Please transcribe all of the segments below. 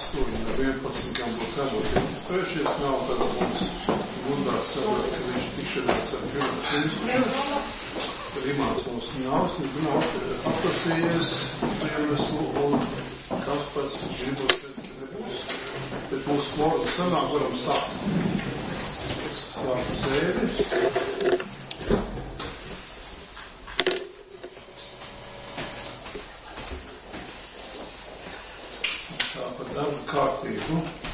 11 būtu jābūt reģistrējušies, nav tad mums gudrās saprot, ka viņš tikšanās ar finanšu ministru. Rimāns mums nav atlasījies iemeslu un Kaspars gribot pēc, ka nebūs. Bet mūsu kvorum sanāk varam sākt. Slāpt sēdi. Darba kārtību.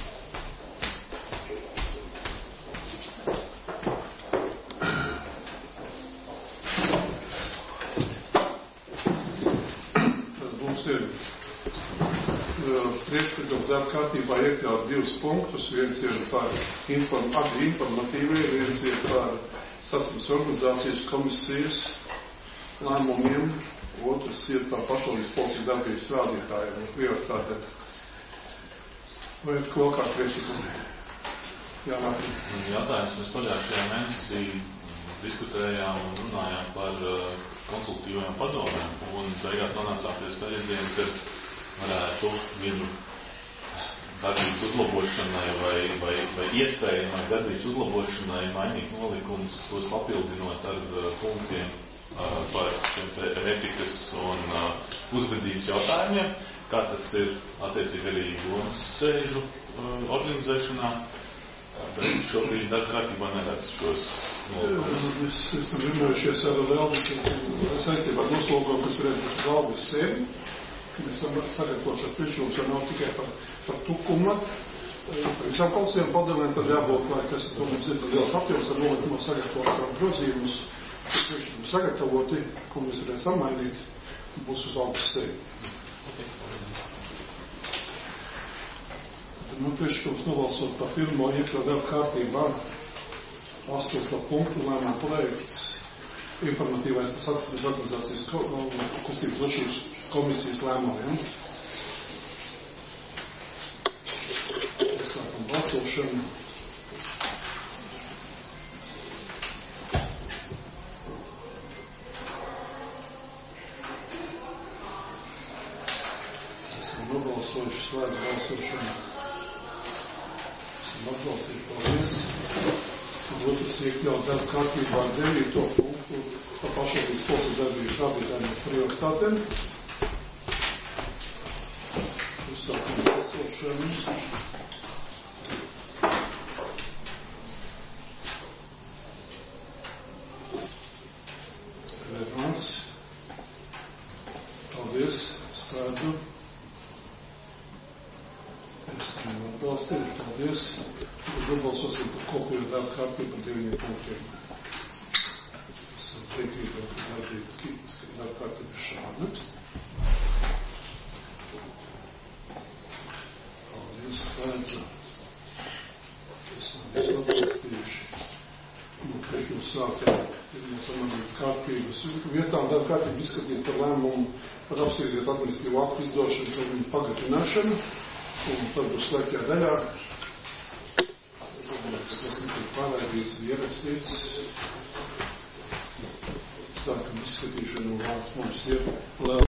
Tad mums ir priekšlikums darba kārtībā iekļaut 2 punktus. Viens ir par informatīvie, viens ir par Satiksmes organizācijas komisijas lēmumiem, otrs ir par pašvaldības policijas darbības rādītājiem. Prioritāte. Vai ir kaut kā priekšlikumi? Jā, Mārtiņ. Jautājums mēs pagājušajā mēnesī diskutējām un runājām par konsultīvajām padomēm un beigās nonācām pie steidziena, ka varētu viņu darbības uzlabošanai vai iespējamai darbības uzlabošanai mainīt nolikumus, tos papildinot ar punktiem par šiem etikas un uzvedības jautājumiem. Kā tas ir attiecīgi arī domas sēžu organizēšanā, bet šobrīd darba kārtībā neredz šos nolikumus. Mēs esam runājušies ar Lelviku saistībā ar noslogojumu, kas varētu būt galvas sēdi. Mēs esam sagatavojuši ar priekšlikumus, jo nav tikai par tukuma. Par visām komisijām padomēm tad jābūt, lai kas to mums diezgan liels apjoms ar nolikumā sagatavot savu grozījumus, priekšlikumu sagatavoti, ko mēs varētu samainīt, būs uz augstu sēdi. Nu, priekšlikums nobalsot par pirmo iekļaut darba kārtībā 8. punktu lēmuma projekts informatīvais par Satiksmes organizācijas kustības drošības komisijas lēmumiem. Sākam balsošanu. Esam nobalsojuši, slēdz balsošanu. Atbalstīt, paldies. Otrs iekļaut darba kārtībā 9. punktu par pašvaldības policijas darbības rādītājiem prioritātēm. Uzsākam balsošanu. Revans. Paldies. Slēdzu. Paldies. Tad balsosim par kopējo darba kārtību par 9 punktiem. Esam teikti, ka darba kārtība ir šāda. Paldies, slēdzu. Esam visu atbalstījuši. Mums sākam samanīt kārtības vietām. Darba kārtība izskatīt par lēmumu par apsīdīt administratīvu aktu izdošanu par viņu pagatināšanu. Un tad būs slēgtajā daļā. Tas ir pārraidīts un ierakstīts. Sākam izskatīšanu un vārds mums ir